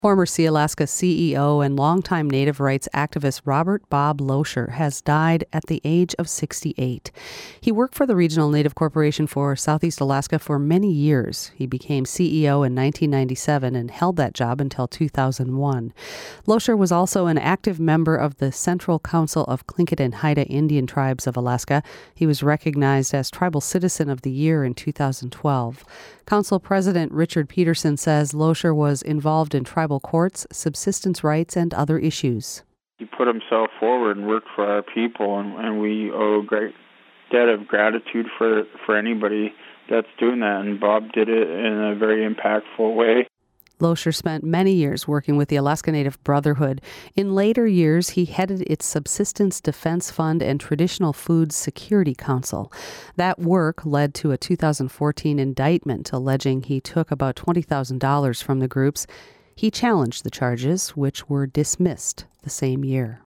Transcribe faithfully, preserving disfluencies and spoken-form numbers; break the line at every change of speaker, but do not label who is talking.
Former Sealaska C E O and longtime Native rights activist Robert Bob Loescher has died at the age of sixty-eight. He worked for the Regional Native Corporation for Southeast Alaska for many years. He became C E O in nineteen ninety-seven and held that job until two thousand one. Loescher was also an active member of the Central Council of Tlingit and Haida Indian Tribes of Alaska. He was recognized as Tribal Citizen of the Year in two thousand twelve. Council President Richard Peterson says Loescher was involved in tribal courts, subsistence rights, and other issues.
He put himself forward and worked for our people, and, and we owe a great debt of gratitude for, for anybody that's doing that, and Bob did it in a very impactful way.
Loescher spent many years working with the Alaska Native Brotherhood. In later years, he headed its Subsistence Defense Fund and Traditional Foods Security Council. That work led to a two thousand fourteen indictment alleging he took about twenty thousand dollars from the groups. He challenged the charges, which were dismissed the same year.